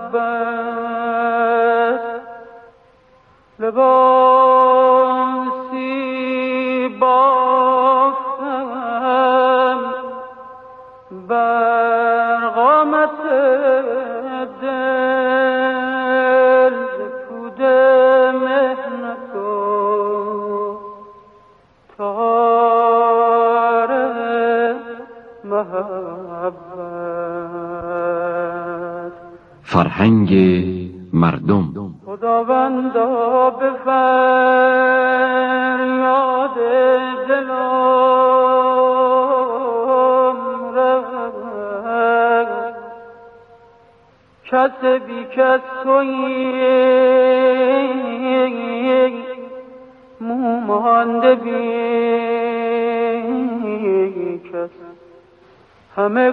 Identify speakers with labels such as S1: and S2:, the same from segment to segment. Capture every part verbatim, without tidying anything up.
S1: محبت لباسی بافتم بر قامت دل پود مهنت و تار محبت.
S2: فرهنگ مردم.
S1: خداوندا به فریاد دلم رفت، کس بی کس تویی، مو مانده بی کس، همه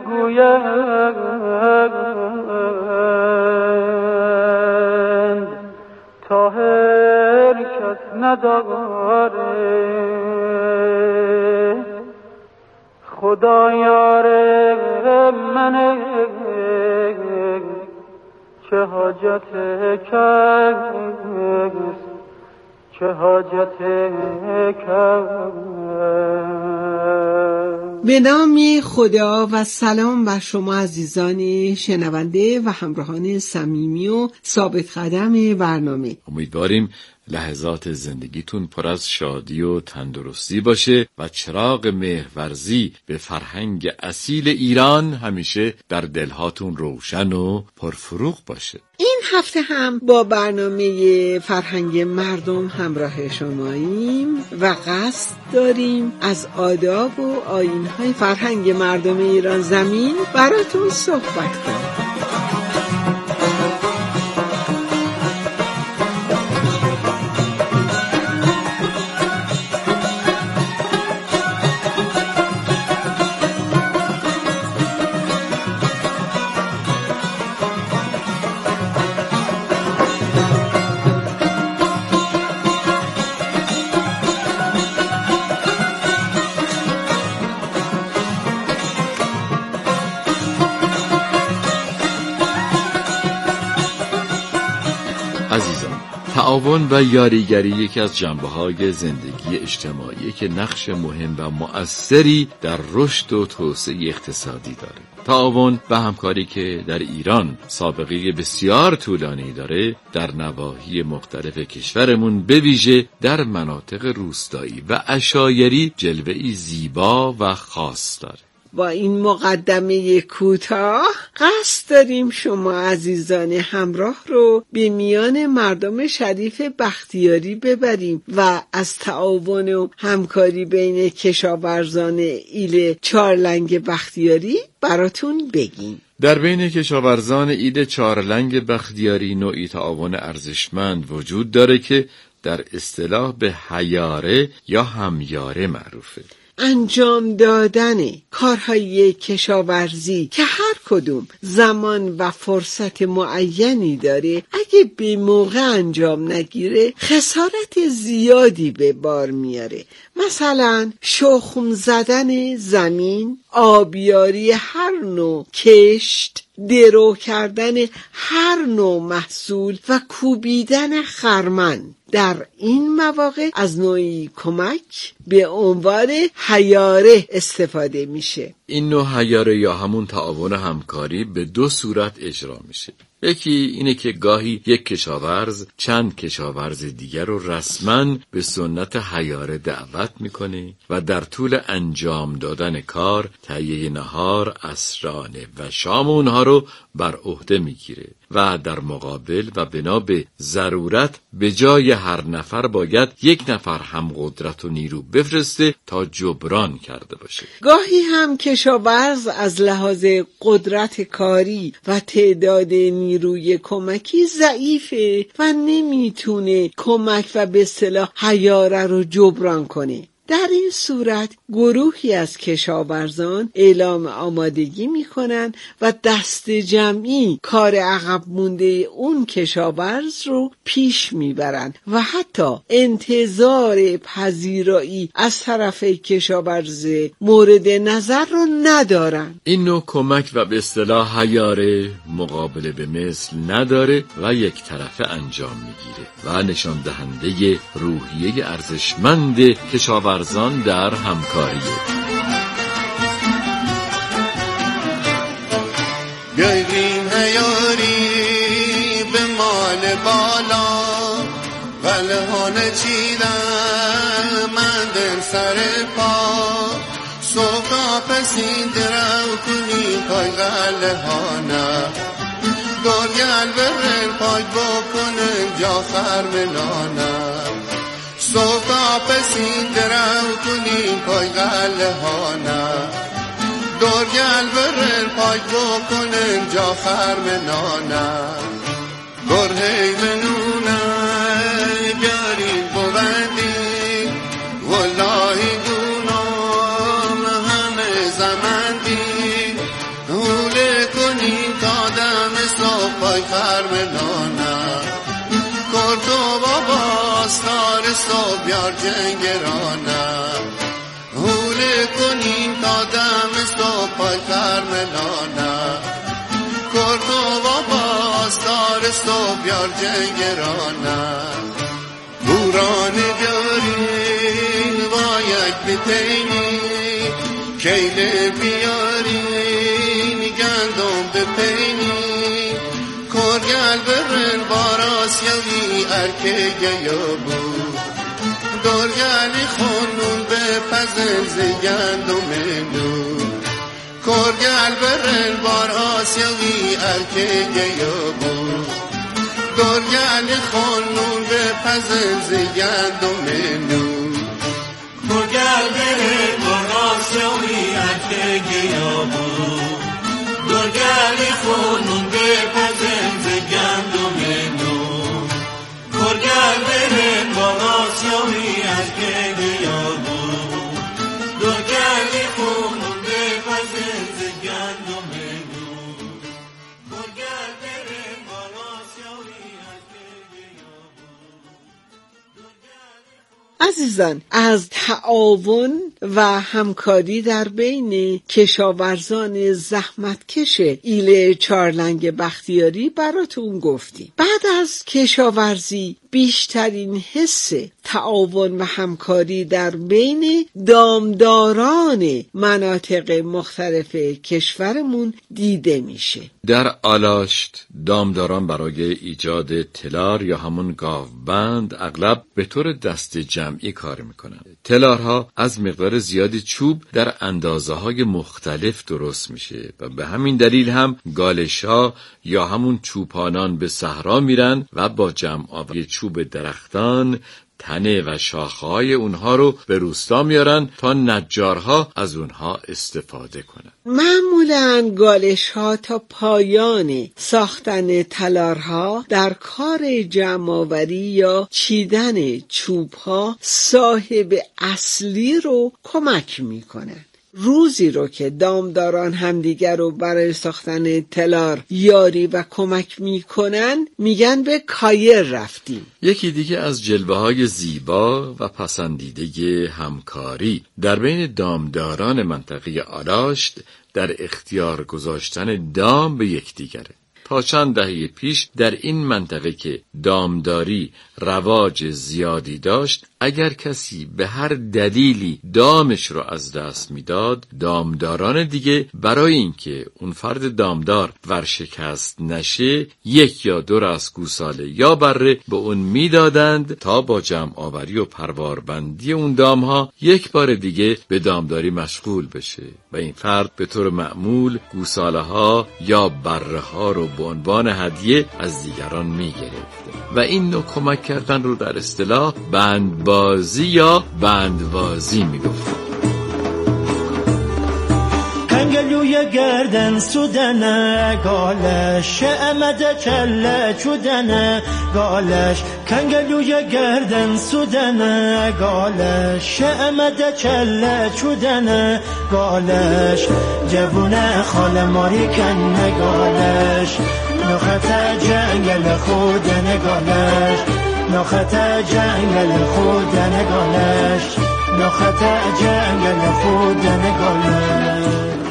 S1: گویند طاهر کس نداره، خدا یار منه، چه حاجت کس، چه حاجت کس.
S3: به نام خدا و سلام بر شما عزیزان شنونده و همراهان صمیمی و ثابت قدم برنامه.
S4: امیدواریم لحظات زندگیتون پر از شادی و تندرستی باشه و چراغ مهرورزی به فرهنگ اصیل ایران همیشه در دلهاتون روشن و پرفروغ باشه.
S3: این هفته هم با برنامه فرهنگ مردم همراه شماییم و قصد داریم از آداب و آیین‌های فرهنگ مردم ایران زمین براتون صحبت کنیم.
S4: تعاون و یاریگری یکی از جنبه‌های زندگی اجتماعی که نقش مهم و مؤثری در رشد و توسعه اقتصادی داره. تعاون و همکاری که در ایران سابقه بسیار طولانی داره، در نواحی مختلف کشورمون به ویژه در مناطق روستایی و عشایری جلوه‌ای زیبا و خاص داره.
S3: با این مقدمه کوتاه قصد داریم شما عزیزان همراه رو به میان مردم شریف بختیاری ببریم و از تعاون و همکاری بین کشاورزان ایل چهارلنگ بختیاری براتون بگیم.
S4: در بین کشاورزان ایل چهارلنگ بختیاری نوعی تعاون ارزشمند وجود داره که در اصطلاح به حیاره یا همیاره معروفه.
S3: انجام دادن کارهای کشاورزی که هر کدوم زمان و فرصت معینی داره، اگه به موقع انجام نگیره خسارت زیادی به بار میاره. مثلا شخم زدن زمین، آبیاری هر نوع کشت، درو کردن هر نوع محصول و کوبیدن خرمن. در این مواقع از نوعی کمک به عنوان حیاره استفاده میشه.
S4: این نوع حیاره یا همون تعاون همکاری به دو صورت اجرا میشه. یکی اینه که گاهی یک کشاورز چند کشاورز دیگر رو رسما به سنت حیاره دعوت میکنه و در طول انجام دادن کار تهیه نهار، عصرانه و شام اونها رو بر عهده میگیره و در مقابل و بنا به ضرورت به جای هر نفر باید یک نفر هم قدرت و نیرو بفرسته تا جبران کرده باشه.
S3: گاهی هم کشاورز از لحاظ قدرت کاری و تعداد نیروی کمکی ضعیفه و نمیتونه کمک و به اصطلاح حیاره رو جبران کنه. در این صورت گروهی از کشاورزان اعلام آمادگی میکنن و دست جمعی کار عقب مونده اون کشاورز رو پیش میبرن و حتی انتظار پذیرایی از طرف کشاورز مورد نظر رو ندارن.
S4: این نوع کمک و به اصطلاح حیاره مقابله به مثل نداره و یک طرفه انجام میگیره و نشان دهنده روحیه ارزشمند کشاورزان در همکاریه.
S5: بیاییم حیاری به مال بالا قلهانه چیدم من دل سر پا صبح پسین درو کنی پای قلهانه گل برن پای بکنن جا خرمنانه صبح پسین درو کنی پای قلهانه گل برن پای بکنن جا خرمنانه گرهی منونه بیارین بوندی واللهی دونام همه زمندی هوله کنین تا دم صبح پای خرمنانه کردو بابا ستار صبح بیار جنگرانه هوله کنین تا دم صبح پای خرمنانه کردو بابا ستار صبح بیار جنگرانه بوران بیارین با یک بتینی کیل بیارین گندم بپینی کرگل برن باراس یوی ارکه گیابو دورگلی خونون به پزنز گندم نو کرگل برن باراس یوی ارکه گیابو گرگل خونون به پزنز گندم نو گرگل برن باراس یوی ارکه گیابو گرگل خونون به پزنز گندم نو گرگل برن باراس یوی ارکه گیابو گرگل خونون به پزنز گندم نو گرگل برن باراس یوی
S3: عزیزان، از تعاون و همکاری در بین کشاورزان زحمتکش ایله چارلنگ بختیاری براتون گفتیم. بعد از کشاورزی بیشترین حس تعاون و همکاری در بین دامداران مناطق مختلف کشورمون دیده میشه.
S4: در آلاشت دامداران برای ایجاد تلار یا همون گاوبند اغلب به طور دست جمعی کار میکنن. تلارها از مقدار زیادی چوب در اندازه‌های مختلف درست میشه و به همین دلیل هم گالش‌ها یا همون چوپانان به صحرا میرن و با جمع آوری چوب درختان تنه و شاخه‌های اونها رو به روستا میارن تا نجارها از اونها استفاده کنن.
S3: معمولاً گالش‌ها تا پایان ساختن تلارها در کار جمع‌آوری یا چیدن چوب‌ها صاحب اصلی رو کمک میکنن. روزی رو که دامداران همدیگر رو برای ساختن تلار یاری و کمک میکنن میگن به کایر رفتیم.
S4: یکی دیگه از جلوه‌های زیبا و پسندیده همکاری در بین دامداران منطقه آلاشت در اختیار گذاشتن دام به یکدیگره. تا چند دهه پیش در این منطقه که دامداری رواج زیادی داشت، اگر کسی به هر دلیلی دامش رو از دست میداد، دامداران دیگه برای اینکه اون فرد دامدار ورشکست نشه، یک یا دو راس گوساله یا بره به اون میدادند تا با جمع آوری و پرواربندی اون دامها یک بار دیگه به دامداری مشغول بشه و این فرد به طور معمول گوساله ها یا بره ها رو به عنوان هدیه از دیگران میگرفت و این نوع کمک کردن رو در اصطلاح بندبازی یا بندوازی میگفت.
S6: کنگلوی کنگلوی گردن سودنه گالش امده چله چودنه گالش کنگلوی گردن سودنه گالش امده چله چودنه گالش جوونه خال ماری کنه گالش نخت جنگل خودنه گالش نخت جنگل خودنه گالش نخت جنگل خودنه گالش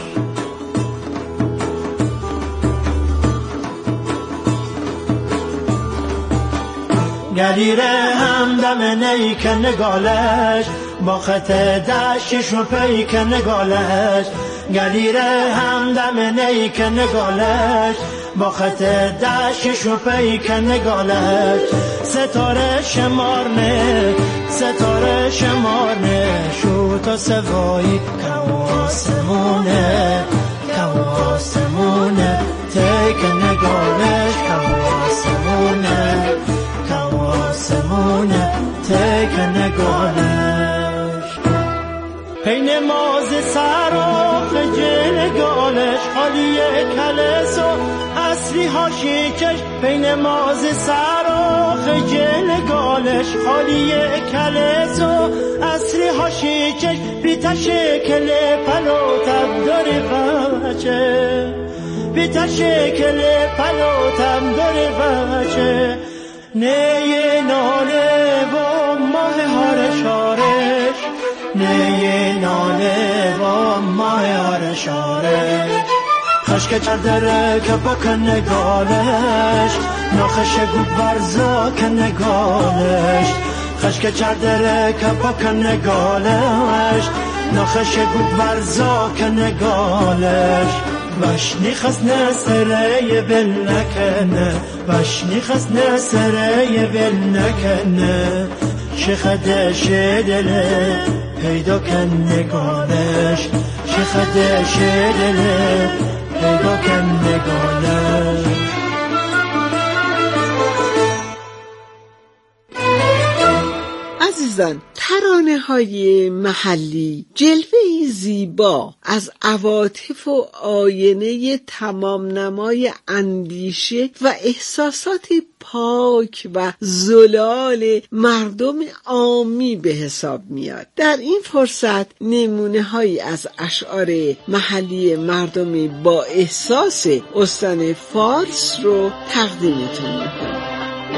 S6: گلیره همدم نیکن گالش با خط دشتش و پیکن گالش گلیره همدم نیکن گالش با خط دشتش و پیکن گالش ستاره شمارنه ستاره شمارنه شو تا سوایی کواسمونه کواسمونه تکن گالش کواسمونه کواسمونه تکن گالش پین ماز سراخ جل گالش حالیه کلس و اصری هاشی چش پین ماز سراخ جل گالش حالیه کلس و اصری هاشی چش بیتا شکل پلو تب داری بچه بیتا شکل پلو تب داری بچه نه ناله و ماه هار شارش نه ناله و ماه هار شارش خشک چردره که بکن گالش نخش گود برزا که نگالش خشک چردره که بکن گالش نخش گود برزا که نگالش وشنی خس نسره بل نکنه وشنی خس نسره بل نکنه شخده شدله پیدا کن نگالش شخده شدله پیدا کن نگالش
S3: عزیزان، ترانه های محلی جلوه‌ای زیبا از عواطف و آینه تمام نمای اندیشه و احساسات پاک و زلال مردم عامی به حساب میاد. در این فرصت نمونه هایی از اشعار محلی مردم با احساس استان فارس رو تقدیمتون میکنم.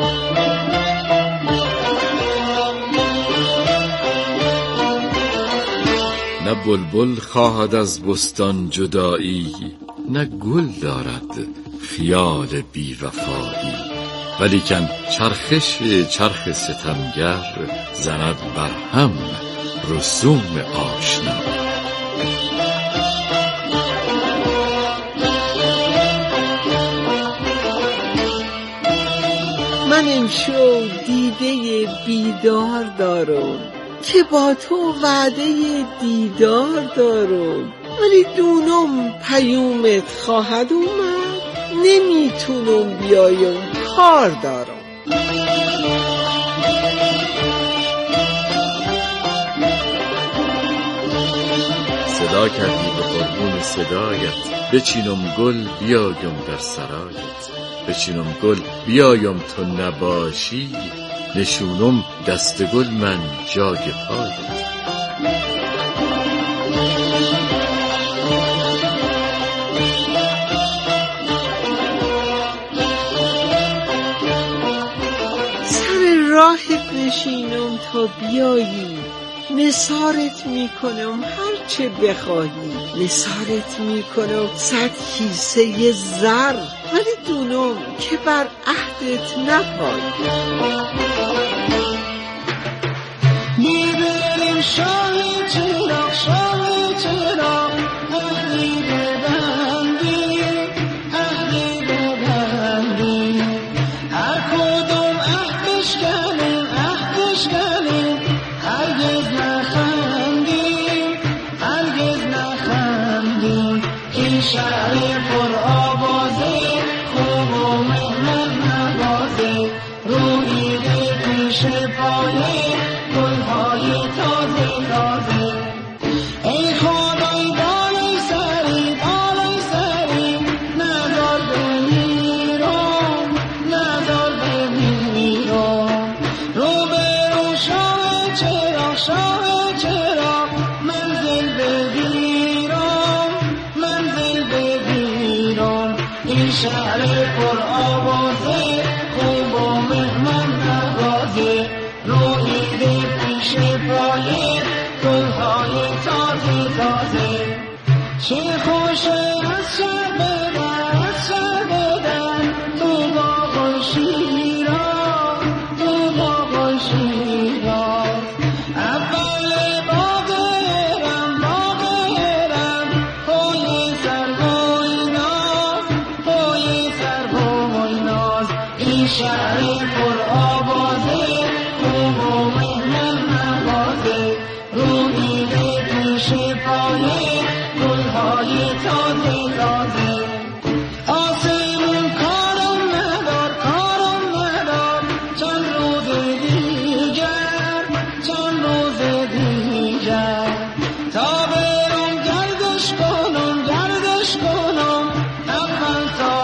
S4: نه بلبل خواهد از بستان جدایی، نه گل دارد خیال بی وفایی، ولیکن چرخش چرخ ستمگر زند بر هم رسوم آشنا.
S3: من امشو دیده بیدار دارم که با تو وعده دیدار دارم، ولی دونم پیومت خواهد اومد، نمیتونم بیایم کار دارم.
S4: صدا کردی به قربون صدایت، بچینم گل بیایم در سرایت، بچینم گل بیایم تو نباشی، نشونم دست گل من جای پایت.
S3: سر راهت نشینم تا بیایی، نثارت میکنم هرچه بخواهی، نثارت میکنم صد کیسه زر، ولی دونم که بر عهدت نپایی.
S6: میبریم شاهی چراغ شاهی چراغ، اهلی ببندی اهلی ببندی، هر کدوم عهدش کنیم عهدش کنیم، هرگز نخندیم هرگز نخندیم، این شهری پر آوازه خوب و مهمن نوازه، رویده پیش پایه گلهای تازه تازه. ای خدای بالای سری بالای چه خوش از شب از شب بودن تو باغ شیراز تو باغ شیراز اول باغرم باغرم پای سربوی ناز پای سربوی ناز این شهر پر آوازه خوب و مهمن نوازه رویده پیش پای گلهای تازه تازه آسمون کارم ندار کارم ندار چند روز دیگر چند روز دیگر تا برم گردش کنم گردش کنم اول تا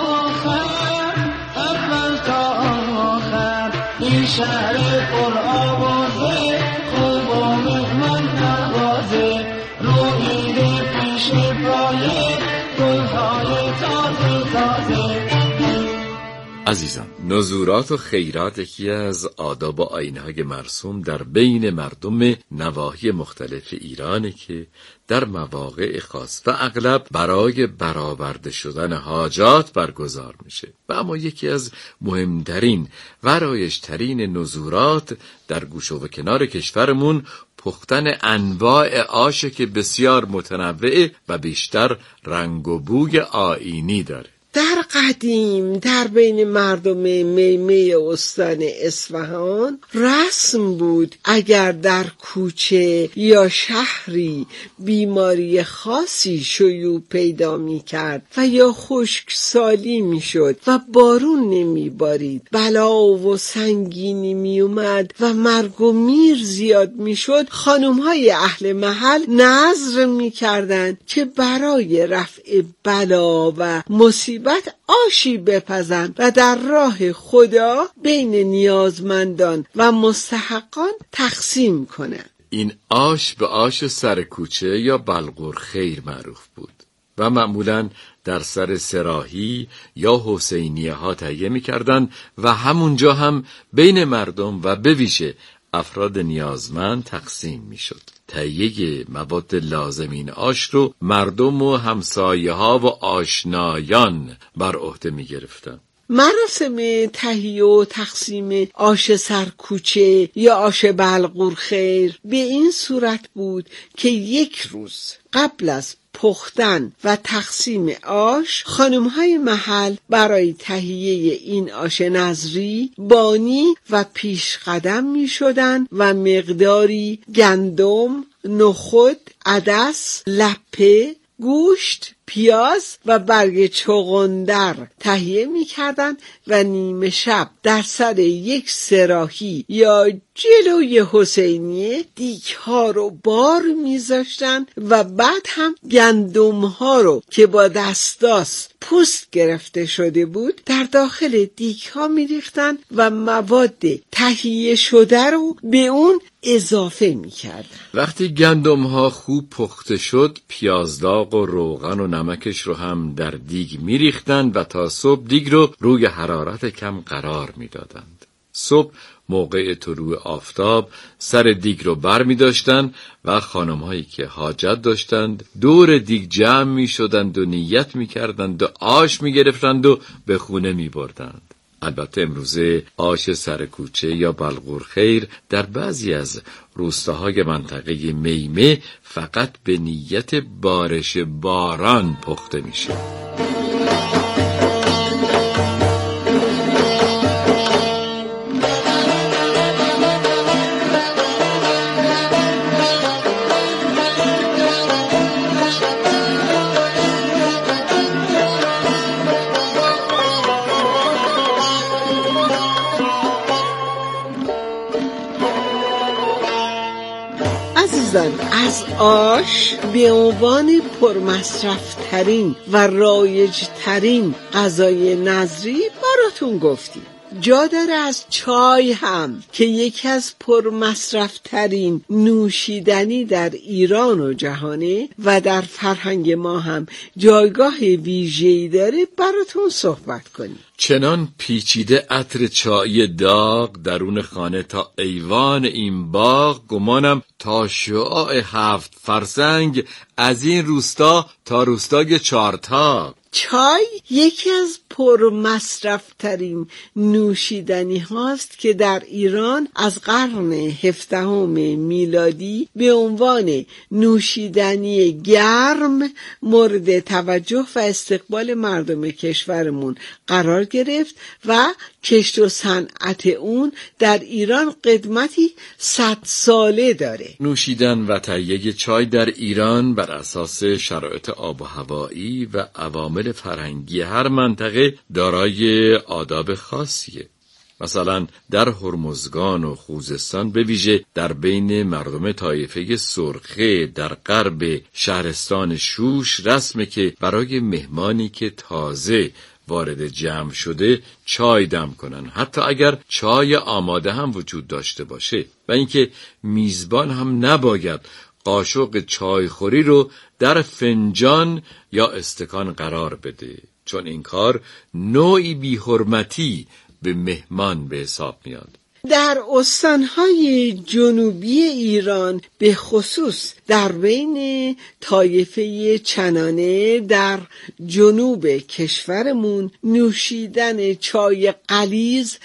S6: آخر اول تا آخر این شهر پر آوازه خوب و مهمن نوازه رویده پیش پای گلهای تازه تازه.
S4: عزیزان، نزورات و خیرات یکی از آداب و آیین‌های مرسوم در بین مردم نواحی مختلف ایرانه که در مواقع خاص و اغلب برای برآورده شدن حاجات برگزار میشه. و اما یکی از مهمترین و رایج‌ترین نزورات در گوشه و کنار کشورمون پختن انواع آشه که بسیار متنوع و بیشتر رنگ و بوی آیینی داره.
S3: در قدیم در بین مردم میمه استان اصفهان رسم بود اگر در کوچه یا شهری بیماری خاصی شیوع پیدا می کرد و یا خشکسالی می شد و بارون نمی بارید، بلا و سنگینی می اومد و مرگ و میر زیاد می شد، خانم های اهل محل نذر می کردند که برای رفع بلا و مصیبت آشی بپزند و در راه خدا بین نیازمندان و مستحقان تقسیم کنند.
S4: این آش به آش سر کوچه یا بلغور خیر معروف بود و معمولاً در سر سراحی یا حسینیه ها تهیه می کردن و همونجا هم بین مردم و به ویژه افراد نیازمند تقسیم می شد. تهیه مواد لازم این آش رو مردم و همسایه ها و آشنایان بر عهده می گرفتن.
S3: مراسم تهیه و تقسیم آش سرکوچه یا آش بلغور خیر به این صورت بود که یک روز قبل از پختن و تقسیم آش خانم‌های محل برای تهیه این آش نظری بانی و پیش قدم می شدن و مقداری گندم، نخود، عدس، لپه، گوشت، پیاز و برگ چغندر تهیه می کردن و نیمه شب در سر یک سراحی یا جلوی حسینیه دیگ ها رو بار می زاشتن و بعد هم گندم ها رو که با دستاس پوست گرفته شده بود در داخل دیگ ها می ریختن و مواد تهیه شده رو به اون اضافه می کردن.
S4: وقتی گندم ها خوب پخته شد، پیازداغ و روغن و نمکش رو هم در دیگ می ریختن و تا صبح دیگ رو روی حرارت کم قرار می دادند. صبح موقع طلوع آفتاب سر دیگ رو بر می داشتن و خانم هایی که حاجت داشتند دور دیگ جمع می شدند و نیت می کردند و آش می گرفتند و به خونه می بردند. البته امروزه آش سرکوچه یا بلغور خیر در بعضی از روستاهای منطقه میمه فقط به نیت بارش باران پخته میشه.
S3: از آش به عنوان پرمصرف ترین و رایج ترین غذای نظری براتون گفتیم. جا داره از چای هم که یکی از پرمصرف ترین نوشیدنی در ایران و جهانه و در فرهنگ ما هم جایگاه ویژه‌ای داره براتون صحبت کنیم.
S4: چنان پیچیده عطر چای داغ درون خانه تا ایوان این باغ، گمانم تا شعاع هفت فرسنگ از این روستا تا روستای چارتاق.
S3: چای یکی از پرمصرف‌ترین نوشیدنی هاست که در ایران از قرن هفدهم میلادی به عنوان نوشیدنی گرم مورد توجه و استقبال مردم کشورمون قرار گرفت و کشت و صنعت اون در ایران قدمتی صد ساله داره.
S4: نوشیدن و تهیه چای در ایران بر اساس شرایط آب و هوایی و عوامل فرهنگی هر منطقه دارای آداب خاصیه. مثلا در هرمزگان و خوزستان، به ویژه در بین مردم طایفه سرخه در غرب شهرستان شوش، رسمه که برای مهمانی که تازه وارد جمع شده چای دم کنن، حتی اگر چای آماده هم وجود داشته باشه، و اینکه میزبان هم نباید قاشق چایخوری رو در فنجان یا استکان قرار بده، چون این کار نوعی بی‌حرمتی به مهمان به حساب میاد.
S3: در استانهای جنوبی ایران به خصوص در بین طایفه چنانه در جنوب کشورمون نوشیدن چای غلیظ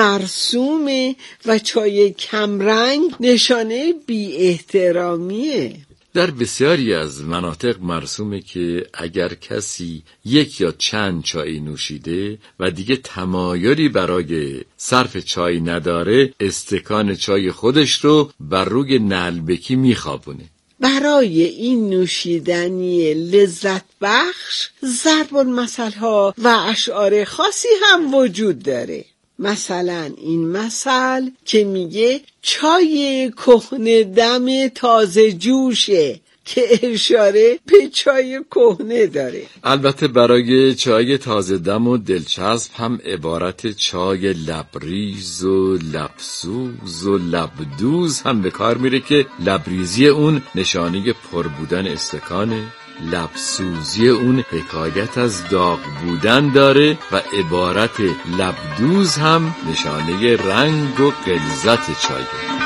S3: مرسومه و چای کمرنگ نشانه بی احترامیه.
S4: در بسیاری از مناطق مرسومه که اگر کسی یک یا چند چای نوشیده و دیگه تمایلی برای صرف چای نداره، استکان چای خودش رو بر روی نعلبکی میخوابونه.
S3: برای این نوشیدنی لذت بخش ضرب المثل ها و اشعار خاصی هم وجود داره. مثلا این مثل که میگه چای کهنه دم تازه جوشه، که اشاره به چای کهنه داره.
S4: البته برای چای تازه دم و دلچسب هم عبارت چای لبریز و لبسوز و لبدوز هم به کار میره که لبریزی اون نشانه پر بودن استکانه، لبسوزی اون حکایت از داغ بودن داره و عبارت لبدوز هم نشانه رنگ و غلظت چای.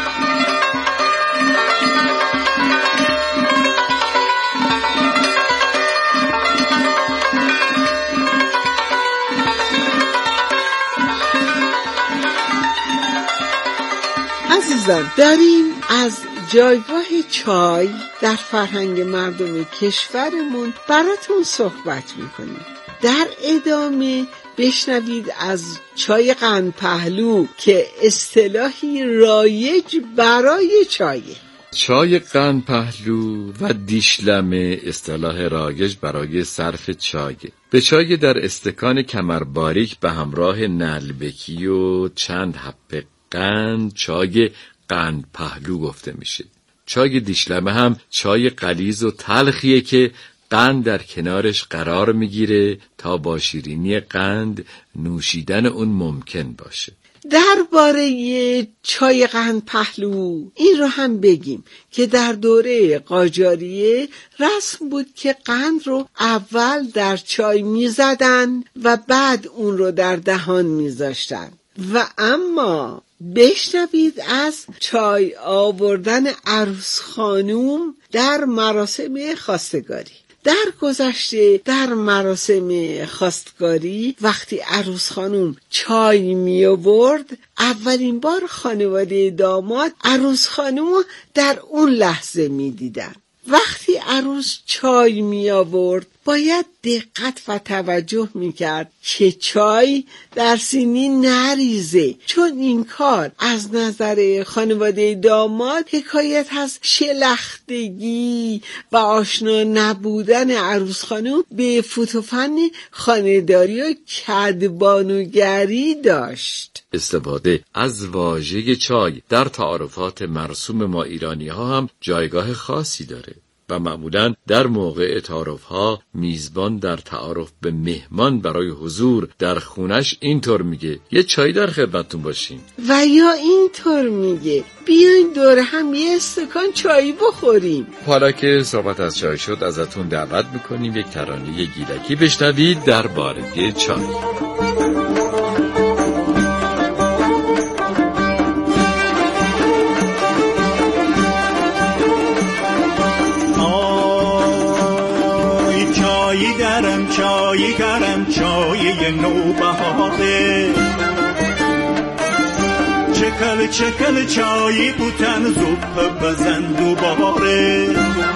S3: عزیزان، داریم از جایگاه چای در فرهنگ مردم کشورمون براتون صحبت میکنیم. در ادامه بشنوید از چای قند پهلو که اصطلاحی رایج برای چایه.
S4: چای قند پهلو و دیشلمه اصطلاح رایج برای صرف چای. به چای در استکان کمرباریک به همراه نعلبکی و چند حبه قند چای قند پهلو گفته میشه. چای دیشلمه هم چای غلیظ و تلخیه که قند در کنارش قرار میگیره تا با شیرینی قند نوشیدن اون ممکن باشه.
S3: درباره چای قند پهلو این رو هم بگیم که در دوره قاجاریه رسم بود که قند رو اول در چای میزدن و بعد اون رو در دهان میذاشتن. و اما بشنوید از چای آوردن عروس خانوم در مراسم خواستگاری. در گذشته در مراسم خواستگاری وقتی عروس خانوم چای می آورد، اولین بار خانواده داماد عروس خانوم در اون لحظه می دیدن. وقتی عروس چای می آورد باید دقت و توجه می کرد که چای در سینی نریزه، چون این کار از نظر خانواده داماد حکایت از شلختگی و آشنا نبودن عروس خانم به فوت و فن خانه‌داری و کدبانوگری داشت.
S4: استفاده از واژه چای در تعارفات مرسوم ما ایرانی ها هم جایگاه خاصی داره و معمولاً در موقع تعارف‌ها میزبان در تعارف به مهمان برای حضور در خونش اینطور میگه یه چای در خدمتتون باشیم،
S3: و یا اینطور میگه بیاین دور هم یه استکان چای بخوریم.
S4: حالا که صحبت از چای شد ازتون دعوت میکنیم یک ترانه گیلکی بشنوید درباره چای.
S7: کلچه کلچایی بوتن زوب بزن دوباره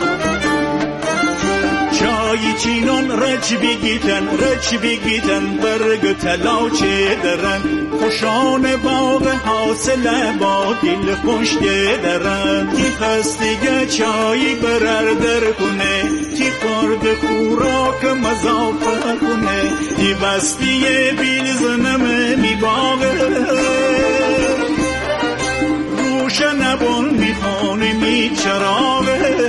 S7: چای چینون رچ بگیتن رچ بگیتن برگ تلاچه درن خوشان باغ حاصل با دل خوش درن تی خستگه چای برر در کنه تی خورد خوراک مزافر کنه تی بستی بیل زنم می باغه روشن بون می خانه می چراغه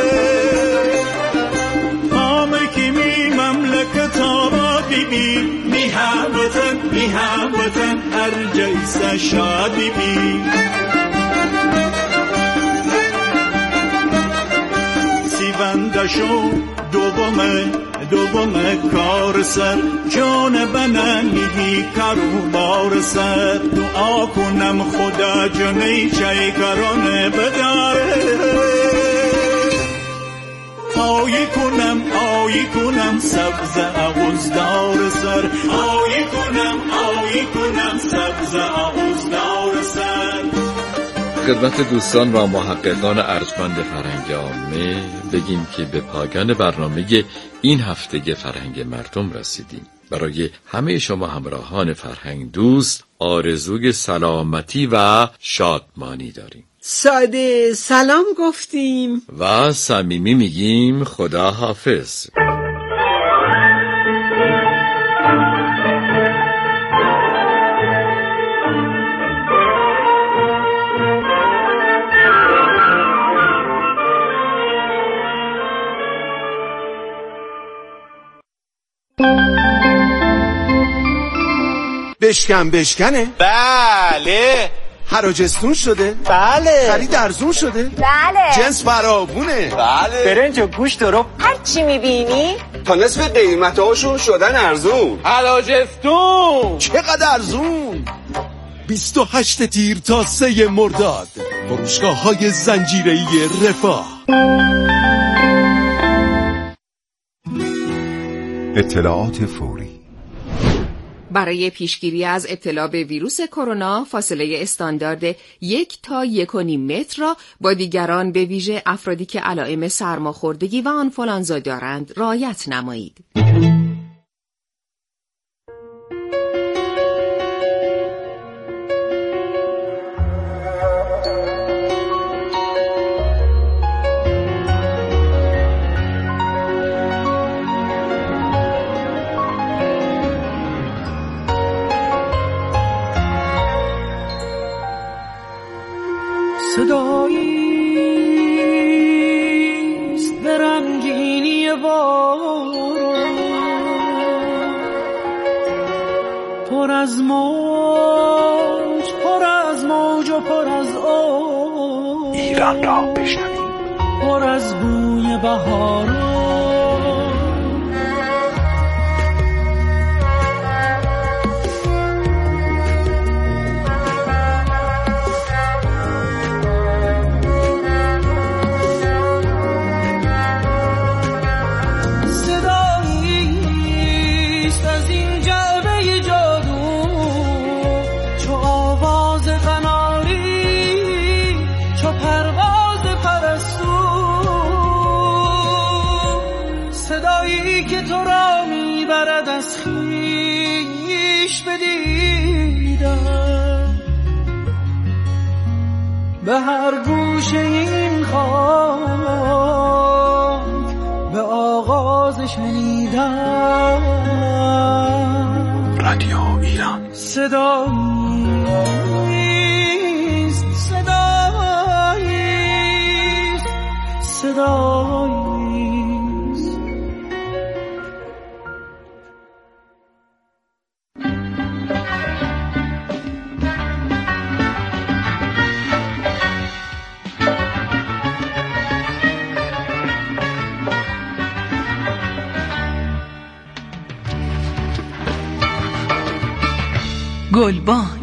S7: بی می هم وطن می هم وطن هر جیسه شادی بی سیوندشو دوبمه دوبمه کار سر جان بنن میگی کرو بار سر دعا کنم خدا جنی چای کرانه بداره آیی کنم آیی کنم سبز آغوزدار سر آیی کنم آیی کنم سبز آغوزدار سر.
S4: خدمت دوستان و محققان ارجمند فرهنگ عامه بگیم که به پایان برنامه این هفته فرهنگ مردم رسیدیم. برای همه شما همراهان فرهنگ دوست آرزوی سلامتی و شادمانی داریم.
S3: ساده سلام گفتیم
S4: و صمیمی میگیم خدا حافظ.
S8: بشکن بشکنه؟
S9: بله.
S8: حراجستون شده؟
S9: بله.
S8: خرید ارزون شده؟
S10: بله.
S8: جنس فراوونه؟
S9: بله.
S10: برنج و گوشت رو هر چی میبینی
S8: تا نصف قیمتاشون شدن ارزون.
S9: حراجستون
S8: چقدر ارزون؟ بیست و هشت تیر تا سه مرداد فروشگاه های زنجیره‌ای رفاه.
S11: اطلاعات فوری
S12: برای پیشگیری از ابتلا به ویروس کرونا فاصله استاندارد یک تا یک و نیم متر را با دیگران به ویژه افرادی که علائم سرماخوردگی و آنفولانزا دارند رعایت نمایید.
S6: صداییست به رنگینی باران پر از موج پر از موج و پر از آب
S11: ایران را بشنویم
S6: پر از بوی بهاران که تو را میبرد از خویش بدیدم به هر گوشه این خاک به آغاز شنیدم
S11: رادیو ایران
S6: صداییست صداییست صداییست.
S13: گلبان